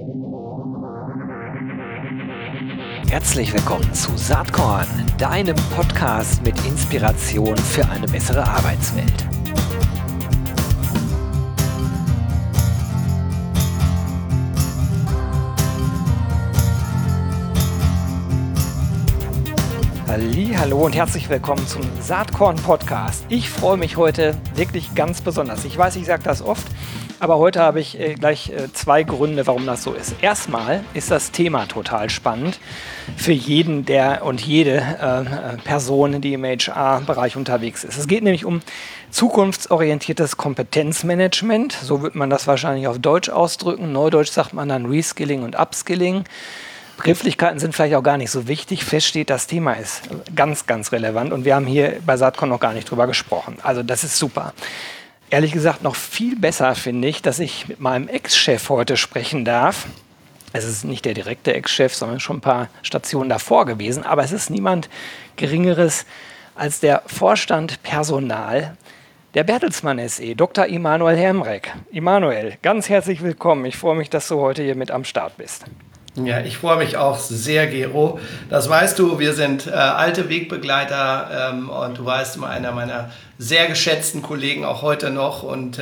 Herzlich willkommen zu Saatkorn, deinem Podcast mit Inspiration für eine bessere Arbeitswelt. Hallo und herzlich willkommen zum Saatkorn-Podcast. Ich freue mich heute wirklich ganz besonders. Ich weiß, ich sage das oft, aber heute habe ich gleich zwei Gründe, warum das so ist. Erstmal ist das Thema total spannend für jeden der und jede Person, die im HR-Bereich unterwegs ist. Es geht nämlich um zukunftsorientiertes Kompetenzmanagement. So wird man das wahrscheinlich auf Deutsch ausdrücken. Neudeutsch sagt man dann Reskilling und Upskilling. Begrifflichkeiten sind vielleicht auch gar nicht so wichtig. Fest steht, das Thema ist ganz, ganz relevant und wir haben hier bei Saatkorn noch gar nicht drüber gesprochen. Also das ist super. Ehrlich gesagt noch viel besser finde ich, dass ich mit meinem Ex-Chef heute sprechen darf. Es ist nicht der direkte Ex-Chef, sondern schon ein paar Stationen davor gewesen. Aber es ist niemand Geringeres als der Vorstand Personal der Bertelsmann SE, Dr. Immanuel Hermrek. Immanuel, ganz herzlich willkommen. Ich freue mich, dass du heute hier mit am Start bist. Ja, ich freue mich auch sehr, Gero. Das weißt du, wir sind alte Wegbegleiter und du weißt, einer meiner sehr geschätzten Kollegen auch heute noch und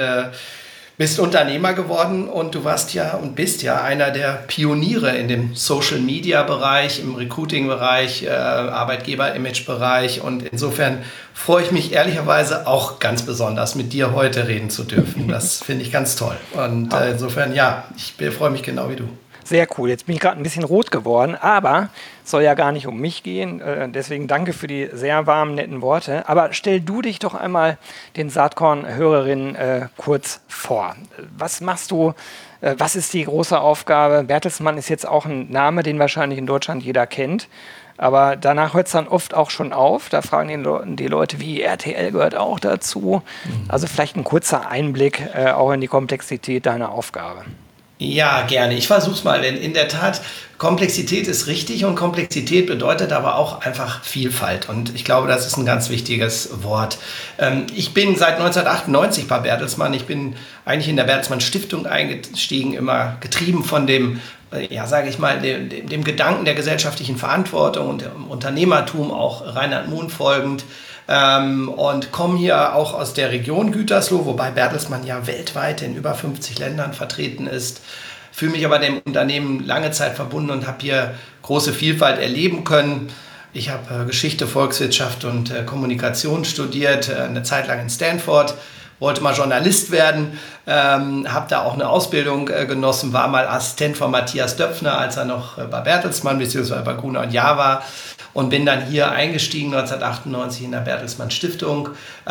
bist Unternehmer geworden und du warst ja und bist ja einer der Pioniere in dem Social-Media-Bereich, im Recruiting-Bereich, Arbeitgeber-Image-Bereich und insofern freue ich mich ehrlicherweise auch ganz besonders, mit dir heute reden zu dürfen. Das finde ich ganz toll und insofern, ja, ich freue mich genau wie du. Sehr cool. Jetzt bin ich gerade ein bisschen rot geworden, aber es soll ja gar nicht um mich gehen. Deswegen danke für die sehr warmen, netten Worte. Aber stell du dich doch einmal den Saatkorn-Hörerinnen kurz vor. Was machst du? Was ist die große Aufgabe? Bertelsmann ist jetzt auch ein Name, den wahrscheinlich in Deutschland jeder kennt. Aber danach hört es dann oft auch schon auf. Da fragen die Leute, wie RTL gehört auch dazu. Also vielleicht ein kurzer Einblick auch in die Komplexität deiner Aufgabe. Ja, gerne. Ich versuche es mal, denn in der Tat, Komplexität ist richtig und Komplexität bedeutet aber auch einfach Vielfalt und ich glaube, das ist ein ganz wichtiges Wort. Ich bin seit 1998 bei Bertelsmann. Ich bin eigentlich in der Bertelsmann Stiftung eingestiegen, immer getrieben von dem, sage ich mal, dem Gedanken der gesellschaftlichen Verantwortung und dem Unternehmertum, auch Reinhard Mohn folgend. Und komme hier auch aus der Region Gütersloh, wobei Bertelsmann ja weltweit in über 50 Ländern vertreten ist. Fühle mich aber dem Unternehmen lange Zeit verbunden und habe hier große Vielfalt erleben können. Ich habe Geschichte, Volkswirtschaft und Kommunikation studiert, eine Zeit lang in Stanford. Wollte mal Journalist werden, habe da auch eine Ausbildung genossen, war mal Assistent von Matthias Döpfner, als er noch bei Bertelsmann bzw. bei Gruner + Jahr war und bin dann hier eingestiegen 1998 in der Bertelsmann Stiftung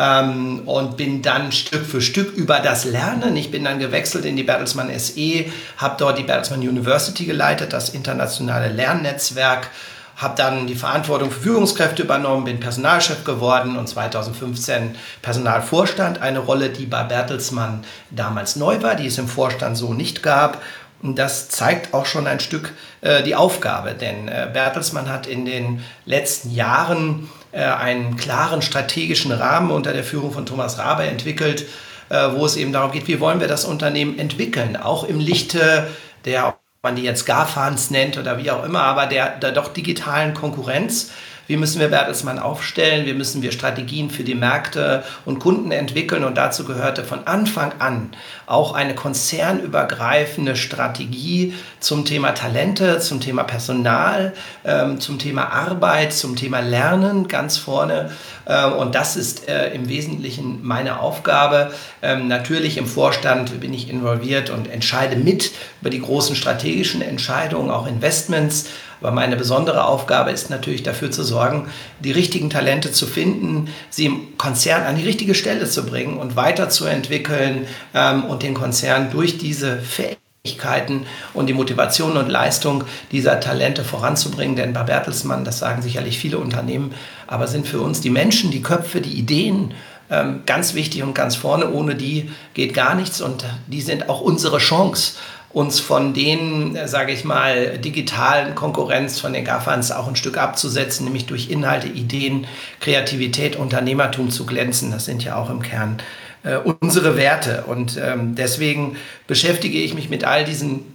und bin dann Stück für Stück über das Lernen, ich bin dann gewechselt in die Bertelsmann SE, habe dort die Bertelsmann University geleitet, das internationale Lernnetzwerk, habe dann die Verantwortung für Führungskräfte übernommen, bin Personalchef geworden und 2015 Personalvorstand, eine Rolle, die bei Bertelsmann damals neu war, die es im Vorstand so nicht gab. Und das zeigt auch schon ein Stück die Aufgabe, denn Bertelsmann hat in den letzten Jahren einen klaren strategischen Rahmen unter der Führung von Thomas Rabe entwickelt, wo es eben darum geht, wie wollen wir das Unternehmen entwickeln, auch im Lichte der man die jetzt GAFAs nennt oder wie auch immer, aber der doch digitalen Konkurrenz. Wie müssen wir Bertelsmann aufstellen? Wie müssen wir Strategien für die Märkte und Kunden entwickeln? Und dazu gehörte von Anfang an auch eine konzernübergreifende Strategie zum Thema Talente, zum Thema Personal, zum Thema Arbeit, zum Thema Lernen ganz vorne. Und das ist im Wesentlichen meine Aufgabe. Natürlich im Vorstand bin ich involviert und entscheide mit über die großen strategischen Entscheidungen, auch Investments. Aber meine besondere Aufgabe ist natürlich dafür zu sorgen, die richtigen Talente zu finden, sie im Konzern an die richtige Stelle zu bringen und weiterzuentwickeln und den Konzern durch diese Fähigkeiten und die Motivation und Leistung dieser Talente voranzubringen. Denn bei Bertelsmann, das sagen sicherlich viele Unternehmen, aber sind für uns die Menschen, die Köpfe, die Ideen ganz wichtig und ganz vorne. Ohne die geht gar nichts und die sind auch unsere Chance, uns von den, sage ich mal, digitalen Konkurrenz, von den GAFAs auch ein Stück abzusetzen, nämlich durch Inhalte, Ideen, Kreativität, Unternehmertum zu glänzen. Das sind ja auch im Kern unsere Werte. Und deswegen beschäftige ich mich mit all diesen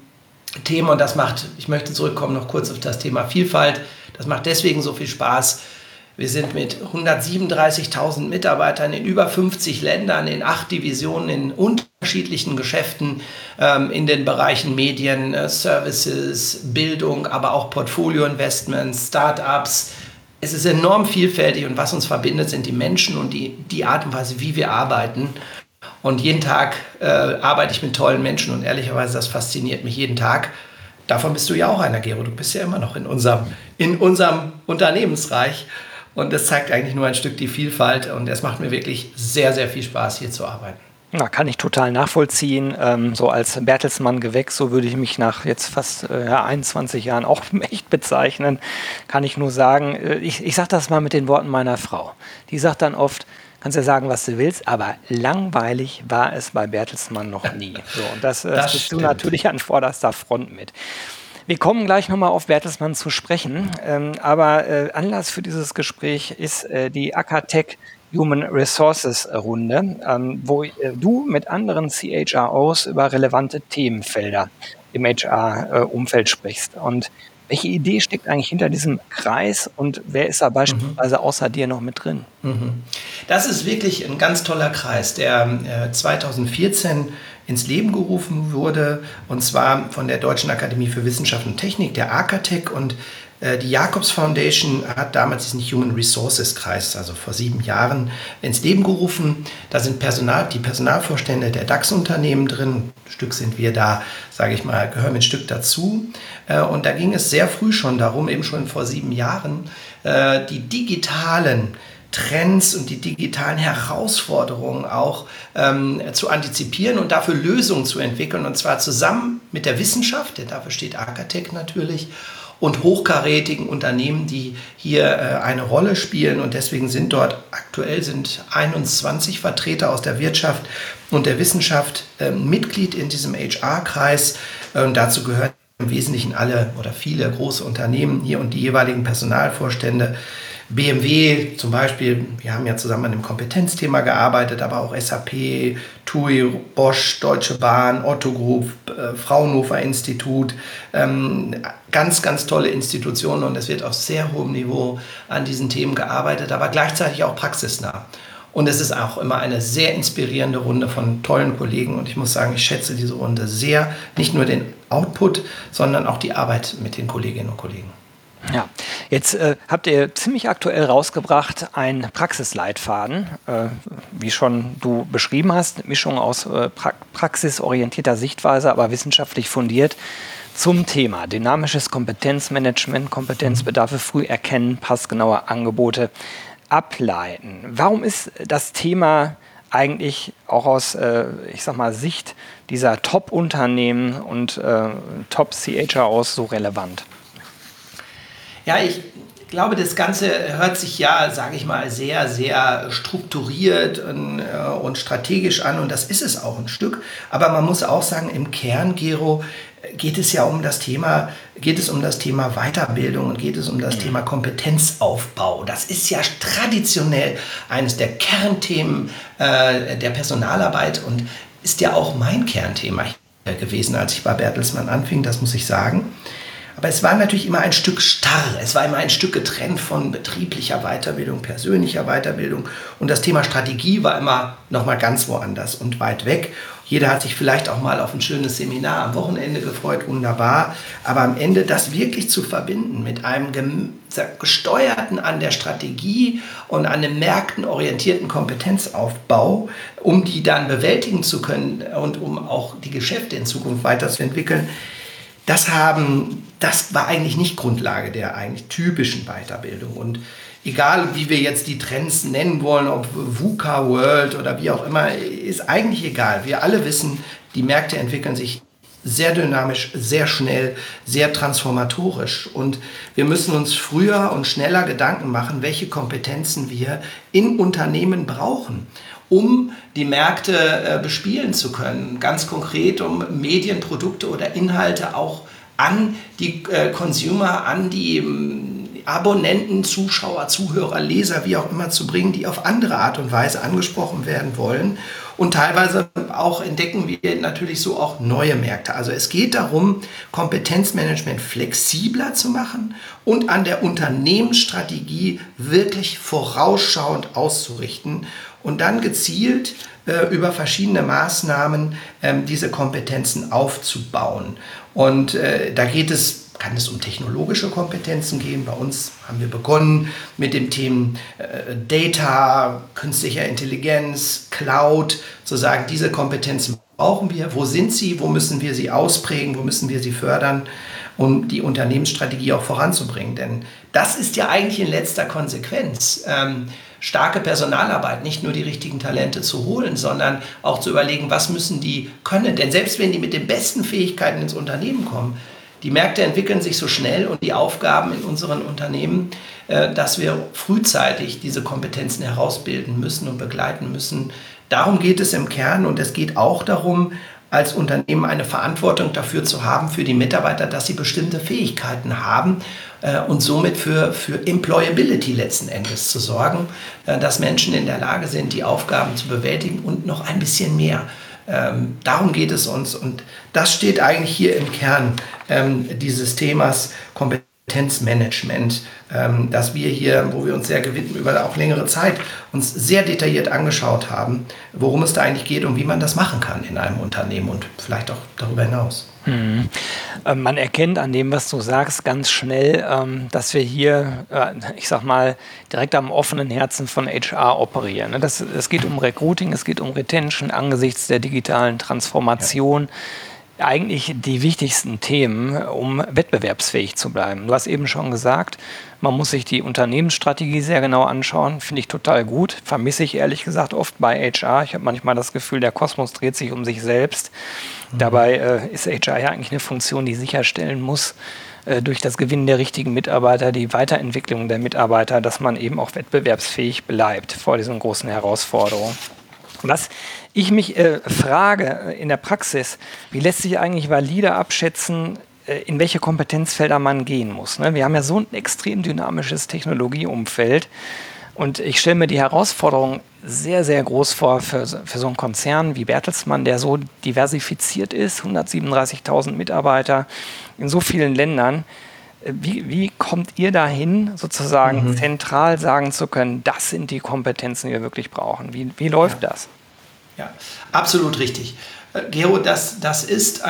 Themen und das macht, ich möchte zurückkommen noch kurz auf das Thema Vielfalt, das macht deswegen so viel Spaß. Wir sind mit 137.000 Mitarbeitern in über 50 Ländern, in 8 Divisionen, in unterschiedlichen Geschäften, in den Bereichen Medien, Services, Bildung, aber auch Portfolio-Investments, Start-ups. Es ist enorm vielfältig und was uns verbindet, sind die Menschen und die Art und Weise, wie wir arbeiten. Und jeden Tag arbeite ich mit tollen Menschen und ehrlicherweise, das fasziniert mich jeden Tag. Davon bist du ja auch einer, Gero. Du bist ja immer noch in unserem Unternehmensreich. Und das zeigt eigentlich nur ein Stück die Vielfalt. Und es macht mir wirklich sehr, sehr viel Spaß, hier zu arbeiten. Na, kann ich total nachvollziehen. So als Bertelsmann-Gewächs, so würde ich mich nach jetzt fast 21 Jahren auch echt bezeichnen. Kann ich nur sagen, ich sage das mal mit den Worten meiner Frau. Die sagt dann oft, kannst ja sagen, was du willst, aber langweilig war es bei Bertelsmann noch nie. So, und das bist du natürlich an vorderster Front mit. Wir kommen gleich nochmal auf Bertelsmann zu sprechen, aber Anlass für dieses Gespräch ist die Akatech Human Resources Runde, wo du mit anderen CHROs über relevante Themenfelder im HR-Umfeld sprichst. Und welche Idee steckt eigentlich hinter diesem Kreis und wer ist da beispielsweise außer dir noch mit drin? Das ist wirklich ein ganz toller Kreis, der 2014 ins Leben gerufen wurde, und zwar von der Deutschen Akademie für Wissenschaft und Technik, der AKATEC, und die Jacobs Foundation hat damals diesen Human Resources Kreis, also vor 7 Jahren, ins Leben gerufen. Da sind die Personalvorstände der DAX-Unternehmen drin. Ein Stück sind wir da, sage ich mal, gehören ein Stück dazu. Und da ging es sehr früh schon darum, eben schon vor 7 Jahren, die digitalen Trends und die digitalen Herausforderungen auch zu antizipieren und dafür Lösungen zu entwickeln. Und zwar zusammen mit der Wissenschaft, denn dafür steht AKATEC natürlich, und hochkarätigen Unternehmen, die hier eine Rolle spielen. Und deswegen sind dort aktuell 21 Vertreter aus der Wirtschaft und der Wissenschaft Mitglied in diesem HR-Kreis. Dazu gehören im Wesentlichen alle oder viele große Unternehmen hier und die jeweiligen Personalvorstände. BMW zum Beispiel, wir haben ja zusammen an dem Kompetenzthema gearbeitet, aber auch SAP, TUI, Bosch, Deutsche Bahn, Otto Group, Fraunhofer Institut, ganz, ganz tolle Institutionen, und es wird auf sehr hohem Niveau an diesen Themen gearbeitet, aber gleichzeitig auch praxisnah. Und es ist auch immer eine sehr inspirierende Runde von tollen Kollegen, und ich muss sagen, ich schätze diese Runde sehr, nicht nur den Output, sondern auch die Arbeit mit den Kolleginnen und Kollegen. Ja, jetzt habt ihr ziemlich aktuell rausgebracht einen Praxisleitfaden, wie schon du beschrieben hast, Mischung aus praxisorientierter Sichtweise, aber wissenschaftlich fundiert zum Thema dynamisches Kompetenzmanagement, Kompetenzbedarfe früh erkennen, passgenaue Angebote ableiten. Warum ist das Thema eigentlich auch aus, Sicht dieser Top-Unternehmen und Top-CHROs so relevant? Ja, ich glaube, das Ganze hört sich ja, sage ich mal, sehr, sehr strukturiert und strategisch an, und das ist es auch ein Stück. Aber man muss auch sagen, im Kern, Gero, geht es um das Thema Weiterbildung und geht es um das Thema Kompetenzaufbau. Das ist ja traditionell eines der Kernthemen der Personalarbeit und ist ja auch mein Kernthema gewesen, als ich bei Bertelsmann anfing, das muss ich sagen. Aber es war natürlich immer ein Stück starr, es war immer ein Stück getrennt von betrieblicher Weiterbildung, persönlicher Weiterbildung, und das Thema Strategie war immer noch mal ganz woanders und weit weg. Jeder hat sich vielleicht auch mal auf ein schönes Seminar am Wochenende gefreut, wunderbar, aber am Ende das wirklich zu verbinden mit einem gesteuerten an der Strategie und an den Märkten orientierten Kompetenzaufbau, um die dann bewältigen zu können und um auch die Geschäfte in Zukunft weiterzuentwickeln, das war eigentlich nicht Grundlage der eigentlich typischen Weiterbildung. Und egal, wie wir jetzt die Trends nennen wollen, ob VUCA World oder wie auch immer, ist eigentlich egal. Wir alle wissen, die Märkte entwickeln sich sehr dynamisch, sehr schnell, sehr transformatorisch. Und wir müssen uns früher und schneller Gedanken machen, welche Kompetenzen wir in Unternehmen brauchen, um die Märkte bespielen zu können. Ganz konkret, um Medienprodukte oder Inhalte auch an die Consumer, an die Abonnenten, Zuschauer, Zuhörer, Leser, wie auch immer zu bringen, die auf andere Art und Weise angesprochen werden wollen. Und teilweise auch entdecken wir natürlich so auch neue Märkte. Also es geht darum, Kompetenzmanagement flexibler zu machen und an der Unternehmensstrategie wirklich vorausschauend auszurichten und dann gezielt über verschiedene Maßnahmen diese Kompetenzen aufzubauen. Und da kann es um technologische Kompetenzen gehen. Bei uns haben wir begonnen mit dem Thema Data, künstlicher Intelligenz, Cloud, zu sagen, diese Kompetenzen brauchen wir. Wo sind sie? Wo müssen wir sie ausprägen? Wo müssen wir sie fördern, um die Unternehmensstrategie auch voranzubringen? Denn das ist ja eigentlich in letzter Konsequenz starke Personalarbeit, nicht nur die richtigen Talente zu holen, sondern auch zu überlegen, was müssen die können. Denn selbst wenn die mit den besten Fähigkeiten ins Unternehmen kommen, die Märkte entwickeln sich so schnell und die Aufgaben in unseren Unternehmen, dass wir frühzeitig diese Kompetenzen herausbilden müssen und begleiten müssen. Darum geht es im Kern und es geht auch darum, als Unternehmen eine Verantwortung dafür zu haben, für die Mitarbeiter, dass sie bestimmte Fähigkeiten haben und somit für Employability letzten Endes zu sorgen, dass Menschen in der Lage sind, die Aufgaben zu bewältigen und noch ein bisschen mehr. Darum geht es uns und das steht eigentlich hier im Kern dieses Themas Kompetenzmanagement, dass wir hier, wo wir uns sehr gewidmet über auch längere Zeit uns sehr detailliert angeschaut haben, worum es da eigentlich geht und wie man das machen kann in einem Unternehmen und vielleicht auch darüber hinaus. Man erkennt an dem, was du sagst, ganz schnell, dass wir hier, ich sag mal, direkt am offenen Herzen von HR operieren. Es geht um Recruiting, es geht um Retention angesichts der digitalen Transformation. Ja. Eigentlich die wichtigsten Themen, um wettbewerbsfähig zu bleiben. Du hast eben schon gesagt, man muss sich die Unternehmensstrategie sehr genau anschauen. Finde ich total gut. Vermisse ich ehrlich gesagt oft bei HR. Ich habe manchmal das Gefühl, der Kosmos dreht sich um sich selbst. Dabei ist HR ja eigentlich eine Funktion, die sicherstellen muss, durch das Gewinnen der richtigen Mitarbeiter, die Weiterentwicklung der Mitarbeiter, dass man eben auch wettbewerbsfähig bleibt vor diesen großen Herausforderungen. Was ich mich frage in der Praxis, wie lässt sich eigentlich valide abschätzen, in welche Kompetenzfelder man gehen muss? Ne? Wir haben ja so ein extrem dynamisches Technologieumfeld und ich stelle mir die Herausforderung sehr, sehr groß vor für so einen Konzern wie Bertelsmann, der so diversifiziert ist, 137.000 Mitarbeiter in so vielen Ländern. Wie kommt ihr dahin, sozusagen zentral sagen zu können, das sind die Kompetenzen, die wir wirklich brauchen? Wie läuft das? Ja, absolut richtig. Gero, das ist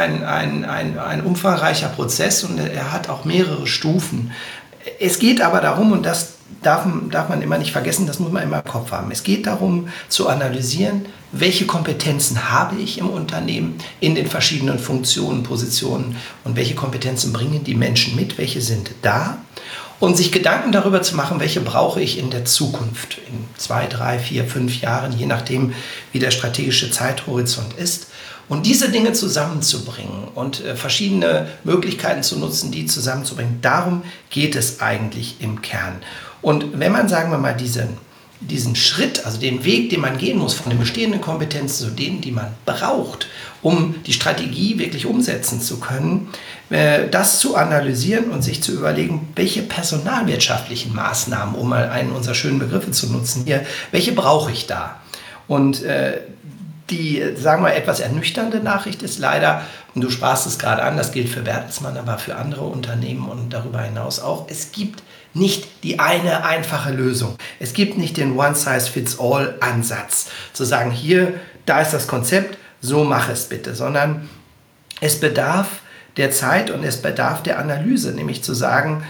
ein umfangreicher Prozess und er hat auch mehrere Stufen. Es geht aber darum, und das darf man immer nicht vergessen, das muss man immer im Kopf haben. Es geht darum zu analysieren, welche Kompetenzen habe ich im Unternehmen in den verschiedenen Funktionen, Positionen und welche Kompetenzen bringen die Menschen mit, welche sind da und sich Gedanken darüber zu machen, welche brauche ich in der Zukunft, in 2, 3, 4, 5 Jahren, je nachdem, wie der strategische Zeithorizont ist. Und diese Dinge zusammenzubringen und verschiedene Möglichkeiten zu nutzen, die zusammenzubringen, darum geht es eigentlich im Kern. Und wenn man, sagen wir mal, diesen Schritt, also den Weg, den man gehen muss, von den bestehenden Kompetenzen zu denen, die man braucht, um die Strategie wirklich umsetzen zu können, das zu analysieren und sich zu überlegen, welche personalwirtschaftlichen Maßnahmen, um mal einen unserer schönen Begriffe zu nutzen hier, welche brauche ich da? Und die, sagen wir, etwas ernüchternde Nachricht ist leider, und du sprachst es gerade an, das gilt für Bertelsmann, aber für andere Unternehmen und darüber hinaus auch, es gibt nicht die eine einfache Lösung. Es gibt nicht den One-Size-Fits-All-Ansatz, zu sagen, hier, da ist das Konzept, so mach es bitte, sondern es bedarf der Zeit und es bedarf der Analyse, nämlich zu sagen,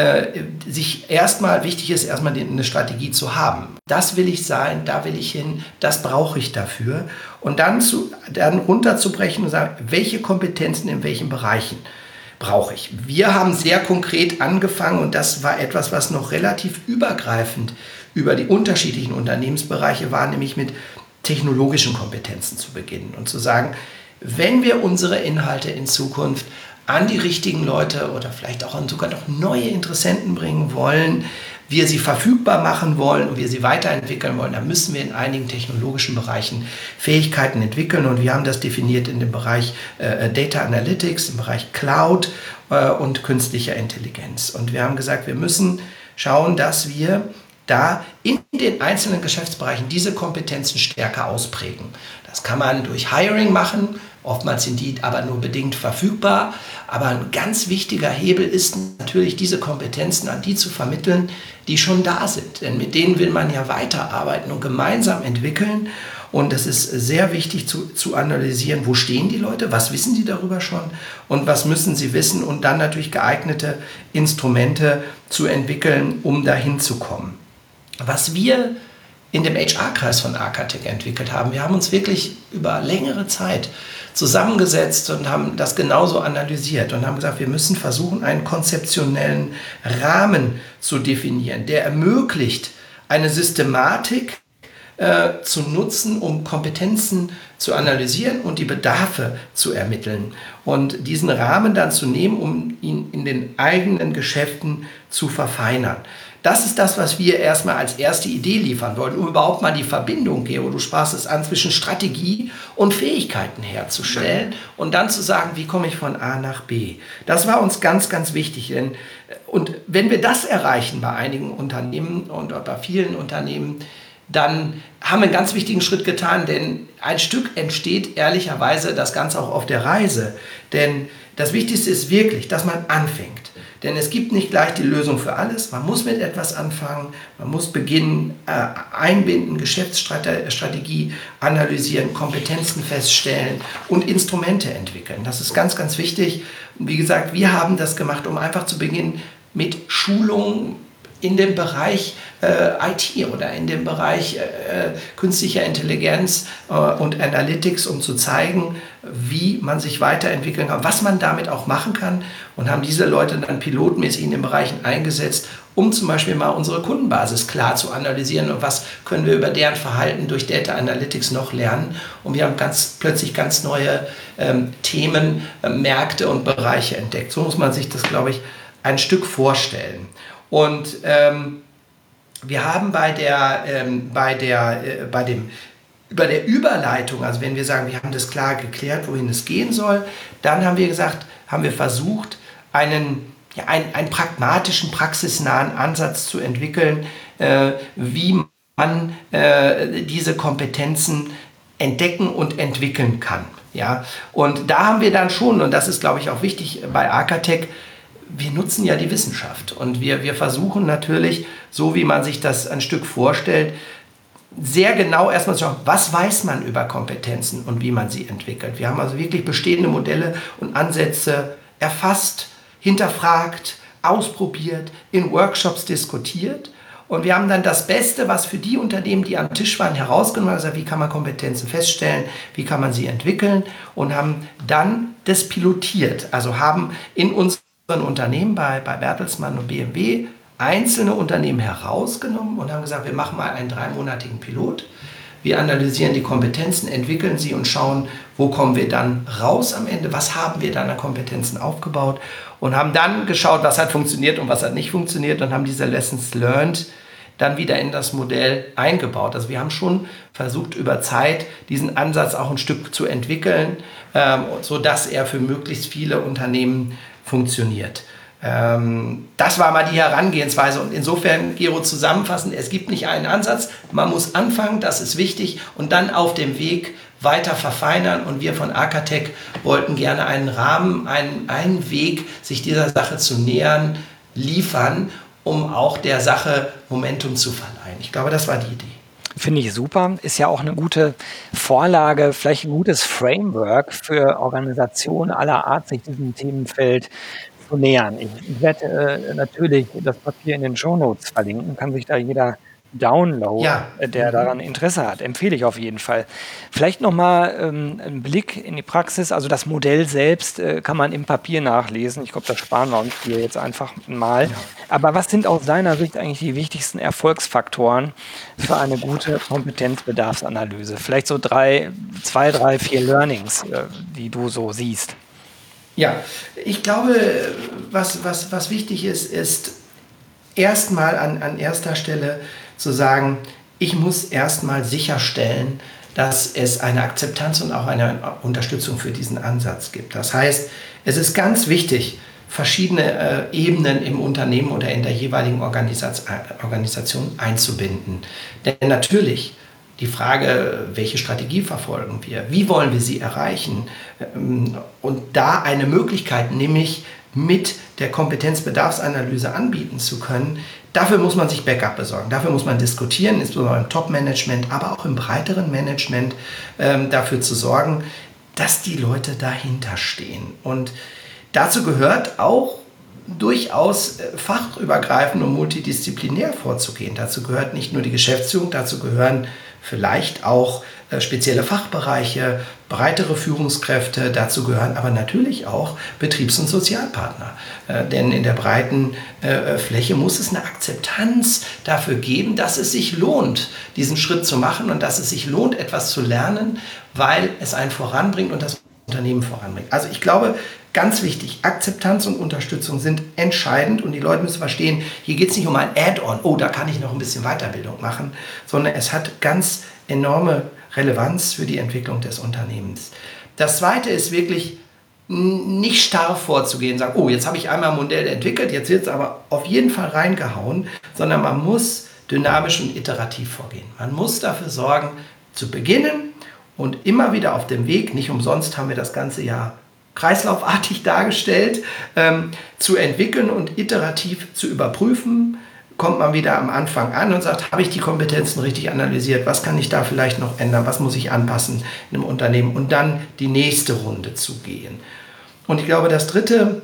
wichtig ist erstmal eine Strategie zu haben. Das will ich sein, da will ich hin, das brauche ich dafür. Und dann runterzubrechen und sagen, welche Kompetenzen in welchen Bereichen brauche ich. Wir haben sehr konkret angefangen und das war etwas, was noch relativ übergreifend über die unterschiedlichen Unternehmensbereiche war, nämlich mit technologischen Kompetenzen zu beginnen und zu sagen, wenn wir unsere Inhalte in Zukunft an die richtigen Leute oder vielleicht auch an sogar noch neue Interessenten bringen wollen, wir sie verfügbar machen wollen und wir sie weiterentwickeln wollen, dann müssen wir in einigen technologischen Bereichen Fähigkeiten entwickeln und wir haben das definiert in dem Bereich Data Analytics, im Bereich Cloud und künstlicher Intelligenz. Und wir haben gesagt, wir müssen schauen, dass wir da in den einzelnen Geschäftsbereichen diese Kompetenzen stärker ausprägen. Das kann man durch Hiring machen. Oftmals sind die aber nur bedingt verfügbar. Aber ein ganz wichtiger Hebel ist natürlich, diese Kompetenzen an die zu vermitteln, die schon da sind. Denn mit denen will man ja weiterarbeiten und gemeinsam entwickeln. Und es ist sehr wichtig zu analysieren, wo stehen die Leute, was wissen die darüber schon und was müssen sie wissen und dann natürlich geeignete Instrumente zu entwickeln, um dahin zu kommen. Was wir in dem HR-Kreis von Arcatec entwickelt haben, wir haben uns wirklich über längere Zeit zusammengesetzt und haben das genauso analysiert und haben gesagt, wir müssen versuchen, einen konzeptionellen Rahmen zu definieren, der ermöglicht, eine Systematik zu nutzen, um Kompetenzen zu analysieren und die Bedarfe zu ermitteln und diesen Rahmen dann zu nehmen, um ihn in den eigenen Geschäften zu verfeinern. Das ist das, was wir erstmal als erste Idee liefern wollten, um überhaupt mal die Verbindung, Gero, du sprachst es an, zwischen Strategie und Fähigkeiten herzustellen und dann zu sagen, wie komme ich von A nach B. Das war uns ganz, ganz wichtig. Und wenn wir das erreichen bei einigen Unternehmen und bei vielen Unternehmen, dann haben wir einen ganz wichtigen Schritt getan, denn ein Stück entsteht ehrlicherweise das Ganze auch auf der Reise. Denn das Wichtigste ist wirklich, dass man anfängt. Denn es gibt nicht gleich die Lösung für alles. Man muss mit etwas anfangen, man muss beginnen, einbinden, Geschäftsstrategie analysieren, Kompetenzen feststellen und Instrumente entwickeln. Das ist ganz, ganz wichtig. Und wie gesagt, wir haben das gemacht, um einfach zu beginnen mit Schulungen in dem Bereich IT oder in dem Bereich künstlicher Intelligenz und Analytics, um zu zeigen, wie man sich weiterentwickeln kann, was man damit auch machen kann und haben diese Leute dann pilotmäßig in den Bereichen eingesetzt, um zum Beispiel mal unsere Kundenbasis klar zu analysieren und was können wir über deren Verhalten durch Data Analytics noch lernen. Und wir haben plötzlich ganz neue Themen, Märkte und Bereiche entdeckt. So muss man sich das, glaube ich, ein Stück vorstellen. Und wir haben bei der Überleitung, also wenn wir sagen, wir haben das klar geklärt, wohin es gehen soll, dann haben wir versucht, einen pragmatischen, praxisnahen Ansatz zu entwickeln, wie man diese Kompetenzen entdecken und entwickeln kann. Ja? Und da haben wir dann schon, und das ist, glaube ich, auch wichtig bei Arcatec, wir nutzen ja die Wissenschaft und wir versuchen natürlich, so wie man sich das ein Stück vorstellt, sehr genau erstmal zu schauen, was weiß man über Kompetenzen und wie man sie entwickelt. Wir haben also wirklich bestehende Modelle und Ansätze erfasst, hinterfragt, ausprobiert, in Workshops diskutiert und wir haben dann das Beste, was für die Unternehmen, die am Tisch waren, herausgenommen, also wie kann man Kompetenzen feststellen, wie kann man sie entwickeln und haben dann das pilotiert, also haben in unseren Unternehmen bei Bertelsmann und BMW einzelne Unternehmen herausgenommen und haben gesagt, wir machen mal einen 3-monatigen Pilot. Wir analysieren die Kompetenzen, entwickeln sie und schauen, wo kommen wir dann raus am Ende, was haben wir dann an Kompetenzen aufgebaut und haben dann geschaut, was hat funktioniert und was hat nicht funktioniert und haben diese Lessons learned dann wieder in das Modell eingebaut. Also wir haben schon versucht, über Zeit diesen Ansatz auch ein Stück zu entwickeln, sodass er für möglichst viele Unternehmen funktioniert. Das war mal die Herangehensweise und insofern, Gero, zusammenfassend, es gibt nicht einen Ansatz, man muss anfangen, das ist wichtig und dann auf dem Weg weiter verfeinern und wir von Arcatec wollten gerne einen Rahmen, einen Weg, sich dieser Sache zu nähern, liefern, um auch der Sache Momentum zu verleihen. Ich glaube, das war die Idee. Finde ich super. Ist ja auch eine gute Vorlage, vielleicht ein gutes Framework für Organisationen aller Art, sich diesem Themenfeld zu nähern. Ich werde natürlich das Papier in den Shownotes verlinken, kann sich da jeder downloaden, der daran Interesse hat. Empfehle ich auf jeden Fall. Vielleicht nochmal einen Blick in die Praxis. Also das Modell selbst kann man im Papier nachlesen. Ich glaube, das sparen wir uns hier jetzt einfach mal. Ja. Aber was sind aus deiner Sicht eigentlich die wichtigsten Erfolgsfaktoren für eine gute Kompetenzbedarfsanalyse? Vielleicht so 2, 3, 4 Learnings, die du so siehst. Ja, ich glaube, was wichtig ist erstmal an erster Stelle zu sagen, ich muss erstmal sicherstellen, dass es eine Akzeptanz und auch eine Unterstützung für diesen Ansatz gibt. Das heißt, es ist ganz wichtig, verschiedene Ebenen im Unternehmen oder in der jeweiligen Organisation einzubinden. Denn natürlich die Frage, welche Strategie verfolgen wir, wie wollen wir sie erreichen, und da eine Möglichkeit, nämlich mit der Kompetenzbedarfsanalyse anbieten zu können. Dafür muss man sich Backup besorgen, dafür muss man diskutieren, insbesondere im Top-Management, aber auch im breiteren Management, dafür zu sorgen, dass die Leute dahinter stehen. Und dazu gehört auch durchaus fachübergreifend und multidisziplinär vorzugehen. Dazu gehört nicht nur die Geschäftsführung, dazu gehören vielleicht auch spezielle Fachbereiche, breitere Führungskräfte, dazu gehören aber natürlich auch Betriebs- und Sozialpartner. Denn in der breiten Fläche muss es eine Akzeptanz dafür geben, dass es sich lohnt, diesen Schritt zu machen und dass es sich lohnt, etwas zu lernen, weil es einen voranbringt und das Unternehmen voranbringt. Also ich glaube, ganz wichtig, Akzeptanz und Unterstützung sind entscheidend und die Leute müssen verstehen, hier geht es nicht um ein Add-on, oh, da kann ich noch ein bisschen Weiterbildung machen, sondern es hat ganz enorme Relevanz für die Entwicklung des Unternehmens. Das Zweite ist wirklich nicht starr vorzugehen, sagen, oh, jetzt habe ich einmal ein Modell entwickelt, jetzt wird es aber auf jeden Fall reingehauen, sondern man muss dynamisch und iterativ vorgehen. Man muss dafür sorgen, zu beginnen und immer wieder auf dem Weg, nicht umsonst haben wir das ganze Jahr kreislaufartig dargestellt, zu entwickeln und iterativ zu überprüfen. Kommt man wieder am Anfang an und sagt, habe ich die Kompetenzen richtig analysiert, was kann ich da vielleicht noch ändern, was muss ich anpassen in einem Unternehmen und dann die nächste Runde zu gehen. Und ich glaube, das Dritte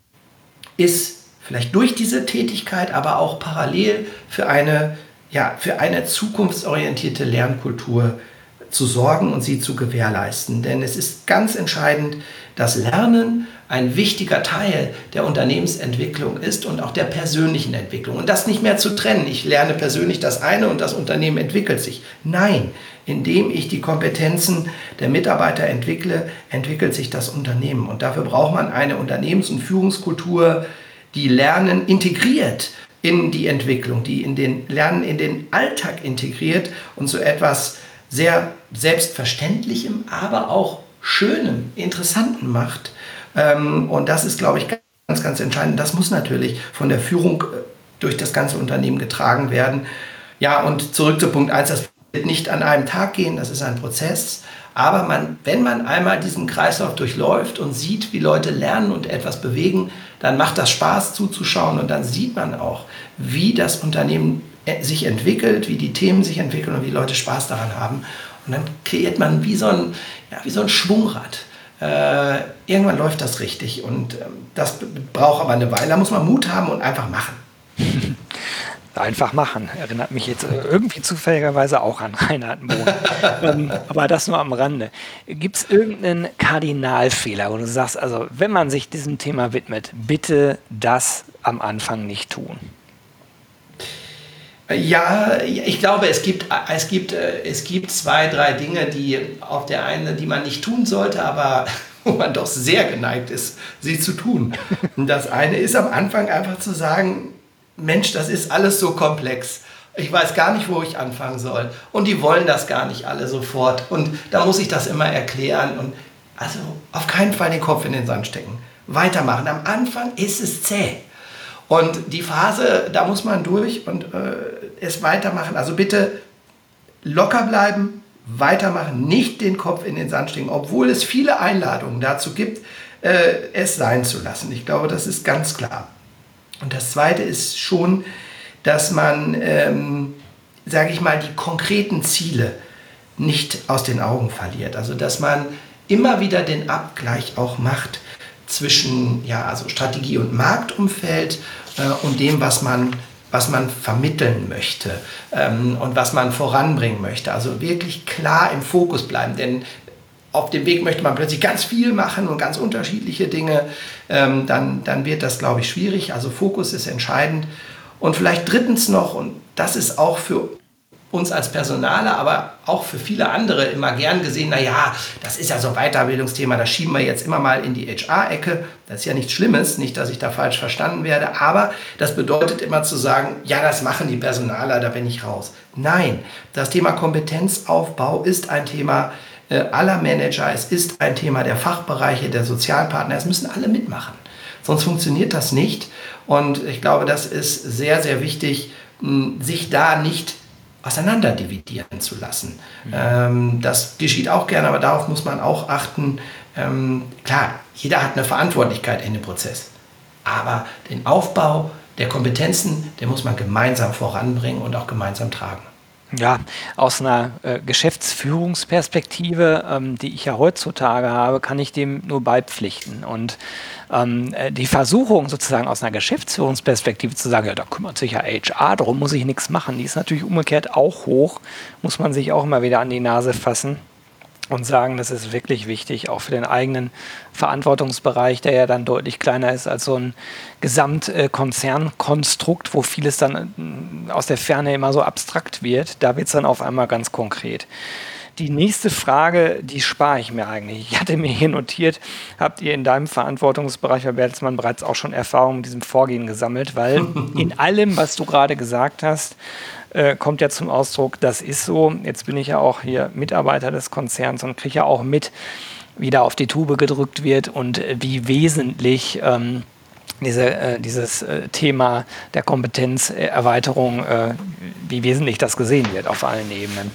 ist vielleicht durch diese Tätigkeit, aber auch parallel für eine zukunftsorientierte Lernkultur zu sorgen und sie zu gewährleisten. Denn es ist ganz entscheidend, dass Lernen ein wichtiger Teil der Unternehmensentwicklung ist und auch der persönlichen Entwicklung. Und das nicht mehr zu trennen. Ich lerne persönlich das eine und das Unternehmen entwickelt sich. Nein, indem ich die Kompetenzen der Mitarbeiter entwickle, entwickelt sich das Unternehmen. Und dafür braucht man eine Unternehmens- und Führungskultur, die Lernen integriert in die Entwicklung, die in den Lernen in den Alltag integriert und so etwas sehr Selbstverständlichem, aber auch Schönem, Interessanten macht. Und das ist, glaube ich, ganz, ganz entscheidend. Das muss natürlich von der Führung durch das ganze Unternehmen getragen werden. Ja, und zurück zu Punkt 1, das wird nicht an einem Tag gehen, das ist ein Prozess. Aber wenn man einmal diesen Kreislauf durchläuft und sieht, wie Leute lernen und etwas bewegen, dann macht das Spaß zuzuschauen und dann sieht man auch, wie das Unternehmen sich entwickelt, wie die Themen sich entwickeln und wie die Leute Spaß daran haben. Und dann kreiert man wie so ein Schwungrad. Irgendwann läuft das richtig und das braucht aber eine Weile. Da muss man Mut haben und einfach machen. Einfach machen. Erinnert mich jetzt irgendwie zufälligerweise auch an Reinhard Mohn. Aber das nur am Rande. Gibt es irgendeinen Kardinalfehler, wo du sagst, also wenn man sich diesem Thema widmet, bitte das am Anfang nicht tun? Ja, ich glaube, es gibt 2, 3 Dinge, die man nicht tun sollte, aber wo man doch sehr geneigt ist, sie zu tun. Und das eine ist am Anfang einfach zu sagen, Mensch, das ist alles so komplex. Ich weiß gar nicht, wo ich anfangen soll. Und die wollen das gar nicht alle sofort. Und da muss ich das immer erklären. Und also auf keinen Fall den Kopf in den Sand stecken. Weitermachen. Am Anfang ist es zäh. Und die Phase, da muss man durch und es weitermachen. Also bitte locker bleiben, weitermachen, nicht den Kopf in den Sand stecken, obwohl es viele Einladungen dazu gibt, es sein zu lassen. Ich glaube, das ist ganz klar. Und das Zweite ist schon, dass man, sage ich mal, die konkreten Ziele nicht aus den Augen verliert. Also dass man immer wieder den Abgleich auch macht zwischen also Strategie und Marktumfeld und dem, was man vermitteln möchte und was man voranbringen möchte. Also wirklich klar im Fokus bleiben, denn auf dem Weg möchte man plötzlich ganz viel machen und ganz unterschiedliche Dinge, dann wird das, glaube ich, schwierig. Also Fokus ist entscheidend. Und vielleicht drittens noch, und das ist auch für uns als Personaler, aber auch für viele andere immer gern gesehen, das ist ja so ein Weiterbildungsthema, das schieben wir jetzt immer mal in die HR-Ecke. Das ist ja nichts Schlimmes, nicht, dass ich da falsch verstanden werde, aber das bedeutet immer zu sagen, ja, das machen die Personaler, da bin ich raus. Nein, das Thema Kompetenzaufbau ist ein Thema aller Manager, es ist ein Thema der Fachbereiche, der Sozialpartner, es müssen alle mitmachen, sonst funktioniert das nicht. Und ich glaube, das ist sehr, sehr wichtig, sich da nicht auseinanderdividieren zu lassen. Das geschieht auch gerne, aber darauf muss man auch achten. Klar, jeder hat eine Verantwortlichkeit in dem Prozess, aber den Aufbau der Kompetenzen, den muss man gemeinsam voranbringen und auch gemeinsam tragen. Ja, aus einer Geschäftsführungsperspektive, die ich ja heutzutage habe, kann ich dem nur beipflichten. Und die Versuchung sozusagen aus einer Geschäftsführungsperspektive zu sagen, ja, da kümmert sich ja HR, darum muss ich nichts machen, die ist natürlich umgekehrt auch hoch, muss man sich auch immer wieder an die Nase fassen und sagen, das ist wirklich wichtig, auch für den eigenen Verantwortungsbereich, der ja dann deutlich kleiner ist als so ein Gesamtkonzernkonstrukt, wo vieles dann aus der Ferne immer so abstrakt wird. Da wird es dann auf einmal ganz konkret. Die nächste Frage, die spare ich mir eigentlich. Ich hatte mir hier notiert, habt ihr in deinem Verantwortungsbereich bei Bertelsmann bereits auch schon Erfahrungen mit diesem Vorgehen gesammelt? Weil in allem, was du gerade gesagt hast, kommt ja zum Ausdruck, das ist so. Jetzt bin ich ja auch hier Mitarbeiter des Konzerns und kriege ja auch mit, wie da auf die Tube gedrückt wird und wie wesentlich dieses Thema der Kompetenzerweiterung, wie wesentlich das gesehen wird auf allen Ebenen.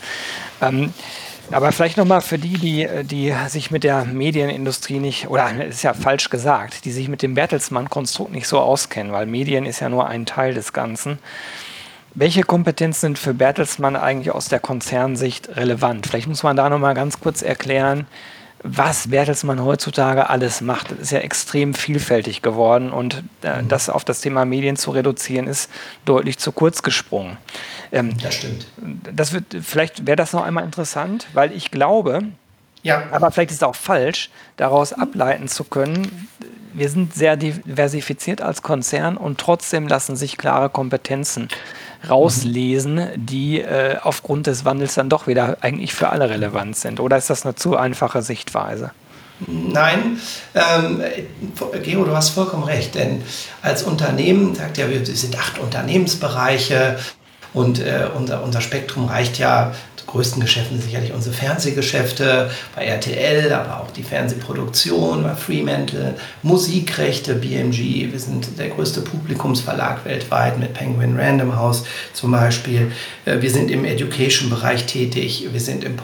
Aber vielleicht nochmal für die sich mit der Medienindustrie nicht, oder ist ja falsch gesagt, die sich mit dem Bertelsmann-Konstrukt nicht so auskennen, weil Medien ist ja nur ein Teil des Ganzen. Welche Kompetenzen sind für Bertelsmann eigentlich aus der Konzernsicht relevant? Vielleicht muss man da nochmal ganz kurz erklären, was Bertelsmann heutzutage alles macht. Das ist ja extrem vielfältig geworden und das auf das Thema Medien zu reduzieren, ist deutlich zu kurz gesprungen. Das stimmt. Vielleicht wäre das noch einmal interessant, weil ich glaube, ja, aber vielleicht ist es auch falsch, daraus ableiten zu können, wir sind sehr diversifiziert als Konzern und trotzdem lassen sich klare Kompetenzen rauslesen, die aufgrund des Wandels dann doch wieder eigentlich für alle relevant sind. Oder ist das eine zu einfache Sichtweise? Nein, Gero, du hast vollkommen recht, denn als Unternehmen, sagt ja, wir sind 8 Unternehmensbereiche und unser Spektrum reicht ja. Größten Geschäften sind sicherlich unsere Fernsehgeschäfte bei RTL, aber auch die Fernsehproduktion bei Fremantle, Musikrechte, BMG. Wir sind der größte Publikumsverlag weltweit mit Penguin Random House zum Beispiel. Wir sind im Education-Bereich tätig, wir sind im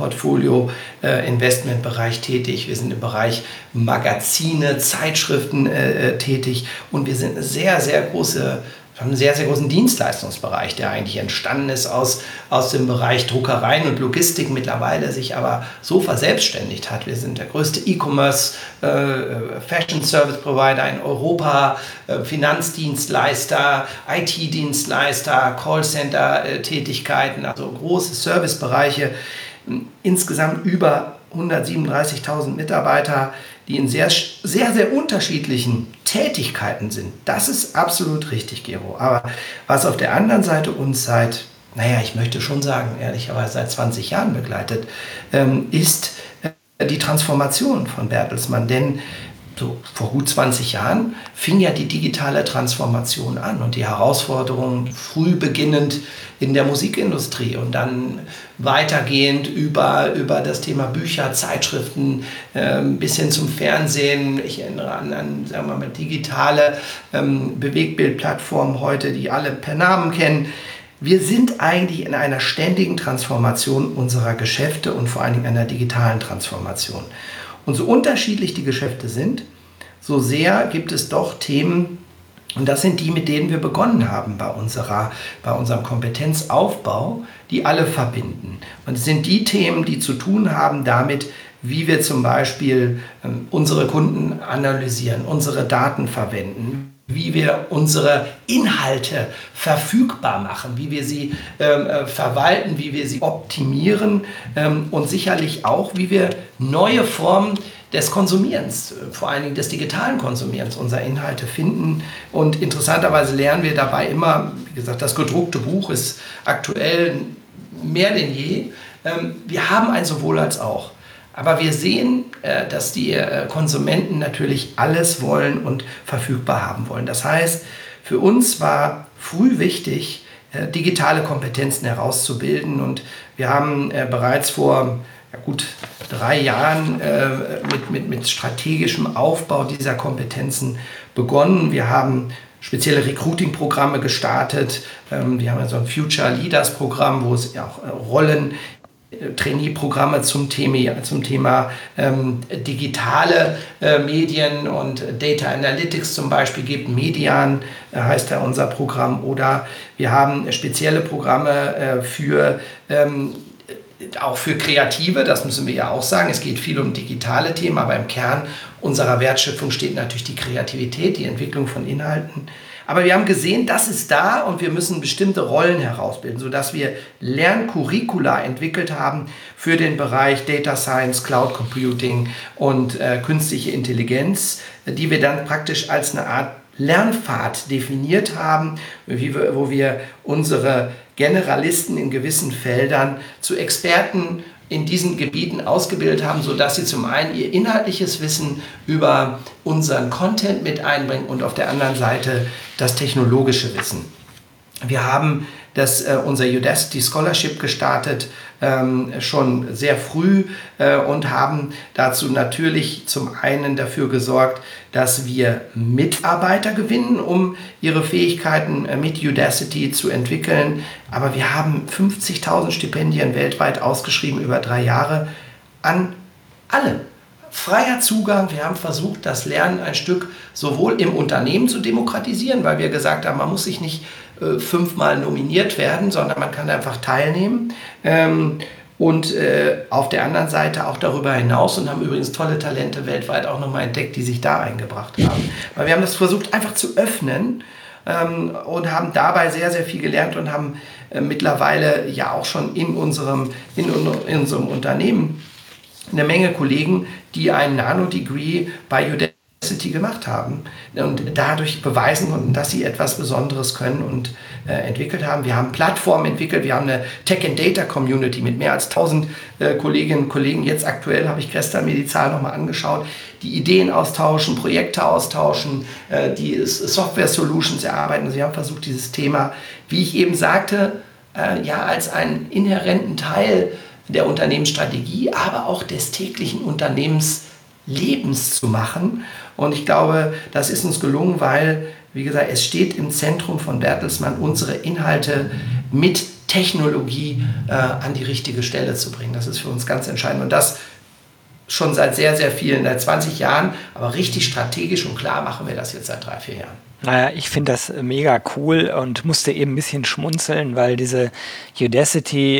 Portfolio-Investment-Bereich tätig, wir sind im Bereich Magazine, Zeitschriften tätig und wir sind eine sehr, sehr große einen sehr, sehr großen Dienstleistungsbereich, der eigentlich entstanden ist aus dem Bereich Druckereien und Logistik, mittlerweile sich aber so verselbstständigt hat. Wir sind der größte E-Commerce Fashion Service Provider in Europa, Finanzdienstleister, IT-Dienstleister, Callcenter-Tätigkeiten, also große Servicebereiche, insgesamt über 137.000 Mitarbeiter, die in sehr, sehr, sehr unterschiedlichen Tätigkeiten sind. Das ist absolut richtig, Gero. Aber was auf der anderen Seite uns ich möchte schon sagen, ehrlicherweise seit 20 Jahren begleitet, ist die Transformation von Bertelsmann. Denn so vor gut 20 Jahren fing ja die digitale Transformation an und die Herausforderungen früh beginnend in der Musikindustrie und dann weitergehend über das Thema Bücher, Zeitschriften bis hin zum Fernsehen. Ich erinnere an sagen wir mal, digitale Bewegbildplattformen heute, die alle per Namen kennen. Wir sind eigentlich in einer ständigen Transformation unserer Geschäfte und vor allen Dingen einer digitalen Transformation. Und so unterschiedlich die Geschäfte sind, so sehr gibt es doch Themen, und das sind die, mit denen wir begonnen haben bei unserem Kompetenzaufbau, die alle verbinden. Und es sind die Themen, die zu tun haben damit, wie wir zum Beispiel unsere Kunden analysieren, unsere Daten verwenden, wie wir unsere Inhalte verfügbar machen, wie wir sie verwalten, wie wir sie optimieren und sicherlich auch, wie wir neue Formen des Konsumierens, vor allen Dingen des digitalen Konsumierens unserer Inhalte finden. Und interessanterweise lernen wir dabei immer, wie gesagt, das gedruckte Buch ist aktuell mehr denn je. Wir haben ein sowohl als auch. Aber wir sehen, dass die Konsumenten natürlich alles wollen und verfügbar haben wollen. Das heißt, für uns war früh wichtig, digitale Kompetenzen herauszubilden. Und wir haben bereits vor gut 3 Jahren mit strategischem Aufbau dieser Kompetenzen begonnen. Wir haben spezielle Recruiting-Programme gestartet. Wir haben ja so ein Future Leaders Programm, wo es ja auch Trainee-Programme zum Thema digitale Medien und Data Analytics zum Beispiel gibt. Median heißt ja unser Programm. Oder wir haben spezielle Programme auch für Kreative, das müssen wir ja auch sagen. Es geht viel um digitale Themen, aber im Kern unserer Wertschöpfung steht natürlich die Kreativität, die Entwicklung von Inhalten. Aber wir haben gesehen, das ist da und wir müssen bestimmte Rollen herausbilden, sodass wir Lerncurricula entwickelt haben für den Bereich Data Science, Cloud Computing und künstliche Intelligenz, die wir dann praktisch als eine Art Lernpfad definiert haben, wo wir unsere Generalisten in gewissen Feldern zu Experten in diesen Gebieten ausgebildet haben, sodass sie zum einen ihr inhaltliches Wissen über unseren Content mit einbringen und auf der anderen Seite das technologische Wissen. Wir haben unser Udacity Scholarship gestartet, schon sehr früh und haben dazu natürlich zum einen dafür gesorgt, dass wir Mitarbeiter gewinnen, um ihre Fähigkeiten mit Udacity zu entwickeln. Aber wir haben 50.000 Stipendien weltweit ausgeschrieben über 3 Jahre an alle. Freier Zugang. Wir haben versucht, das Lernen ein Stück sowohl im Unternehmen zu demokratisieren, weil wir gesagt haben, man muss sich nicht 5-mal nominiert werden, sondern man kann einfach teilnehmen. Und auf der anderen Seite auch darüber hinaus und haben übrigens tolle Talente weltweit auch nochmal entdeckt, die sich da eingebracht haben. Weil wir haben das versucht einfach zu öffnen und haben dabei sehr, sehr viel gelernt und haben mittlerweile ja auch schon in unserem Unternehmen eine Menge Kollegen, die ein Nano-Degree bei Udacity gemacht haben und dadurch beweisen konnten, dass sie etwas Besonderes können und entwickelt haben. Wir haben Plattformen entwickelt, wir haben eine Tech-and-Data-Community mit mehr als 1000 Kolleginnen und Kollegen. Jetzt aktuell habe ich gestern mir die Zahl nochmal angeschaut, die Ideen austauschen, Projekte austauschen, die Software-Solutions erarbeiten. Also wir haben versucht, dieses Thema, wie ich eben sagte, als einen inhärenten Teil der Unternehmensstrategie, aber auch des täglichen Unternehmenslebens zu machen. Und ich glaube, das ist uns gelungen, weil, wie gesagt, es steht im Zentrum von Bertelsmann, unsere Inhalte mit Technologie an die richtige Stelle zu bringen. Das ist für uns ganz entscheidend. Und das schon seit sehr, sehr vielen, seit 20 Jahren. Aber richtig strategisch und klar machen wir das jetzt seit 3, 4 Jahren. Naja, ich finde das mega cool und musste eben ein bisschen schmunzeln, weil diese Udacity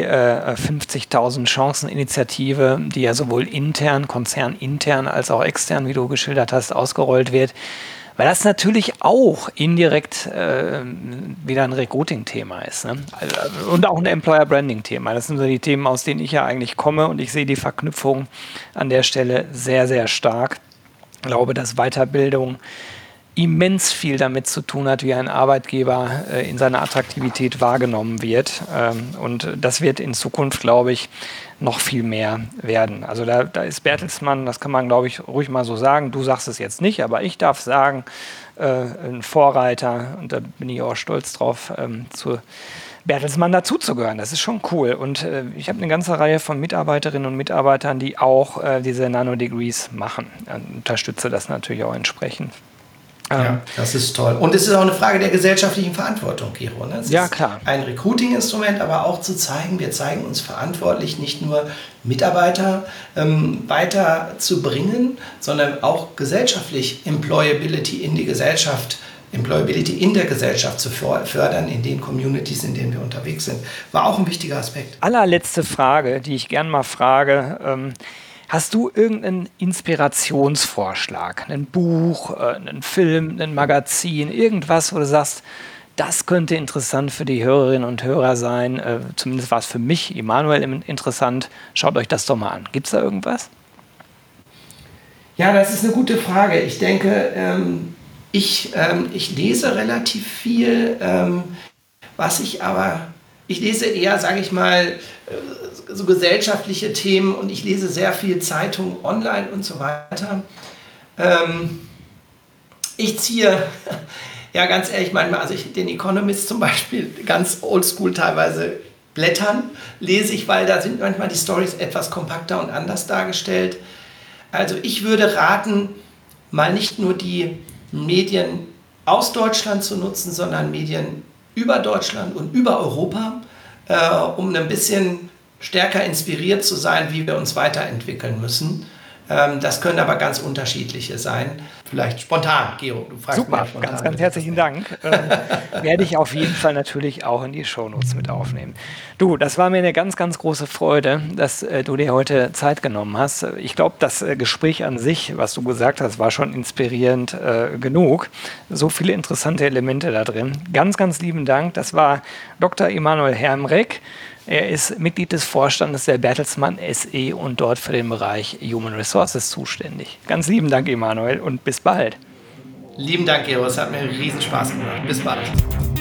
50.000 Chancen-Initiative, die ja sowohl intern, konzernintern als auch extern, wie du geschildert hast, ausgerollt wird, weil das natürlich auch indirekt wieder ein Recruiting-Thema ist, ne? Und auch ein Employer-Branding-Thema. Das sind so die Themen, aus denen ich ja eigentlich komme und ich sehe die Verknüpfung an der Stelle sehr, sehr stark. Ich glaube, dass Weiterbildung immens viel damit zu tun hat, wie ein Arbeitgeber in seiner Attraktivität wahrgenommen wird. Und das wird in Zukunft, glaube ich, noch viel mehr werden. Also da ist Bertelsmann, das kann man, glaube ich, ruhig mal so sagen. Du sagst es jetzt nicht, aber ich darf sagen, ein Vorreiter. Und da bin ich auch stolz drauf, zu Bertelsmann dazuzugehören. Das ist schon cool. Und ich habe eine ganze Reihe von Mitarbeiterinnen und Mitarbeitern, die auch diese Nano-Degrees machen. Ich unterstütze das natürlich auch entsprechend. Ja, das ist toll. Und es ist auch eine Frage der gesellschaftlichen Verantwortung, Gero. Ne? Es ja, ist klar. Ein Recruiting-Instrument, aber auch zu zeigen, wir zeigen uns verantwortlich, nicht nur Mitarbeiter weiterzubringen, sondern auch gesellschaftlich Employability in der Gesellschaft zu fördern, in den Communities, in denen wir unterwegs sind. War auch ein wichtiger Aspekt. Allerletzte Frage, die ich gern mal frage. Hast du irgendeinen Inspirationsvorschlag? Ein Buch, einen Film, ein Magazin, irgendwas, wo du sagst, das könnte interessant für die Hörerinnen und Hörer sein. Zumindest war es für mich, Emanuel, interessant. Schaut euch das doch mal an. Gibt es da irgendwas? Ja, das ist eine gute Frage. Ich denke, ich lese relativ viel, ich lese eher, sage ich mal, so gesellschaftliche Themen und ich lese sehr viel Zeitungen online und so weiter. Ich ziehe, ja ganz ehrlich, manchmal, den Economist zum Beispiel, ganz oldschool teilweise blättern, lese ich, weil da sind manchmal die Storys etwas kompakter und anders dargestellt. Also ich würde raten, mal nicht nur die Medien aus Deutschland zu nutzen, sondern Medien über Deutschland und über Europa, um ein bisschen stärker inspiriert zu sein, wie wir uns weiterentwickeln müssen. Das können aber ganz unterschiedliche sein. Vielleicht spontan, Gero, du fragst Super, mich spontan. ganz, ganz herzlichen Dank. Werde ich auf jeden Fall natürlich auch in die Shownotes mit aufnehmen. Du, das war mir eine ganz, ganz große Freude, dass du dir heute Zeit genommen hast. Ich glaube, das Gespräch an sich, was du gesagt hast, war schon inspirierend genug. So viele interessante Elemente da drin. Ganz, ganz lieben Dank. Das war Dr. Emanuel Hermrich. Er ist Mitglied des Vorstandes der Bertelsmann SE und dort für den Bereich Human Resources zuständig. Ganz lieben Dank, Emanuel, und bis bald. Lieben Dank, Gero. Es hat mir riesen Spaß gemacht. Bis bald.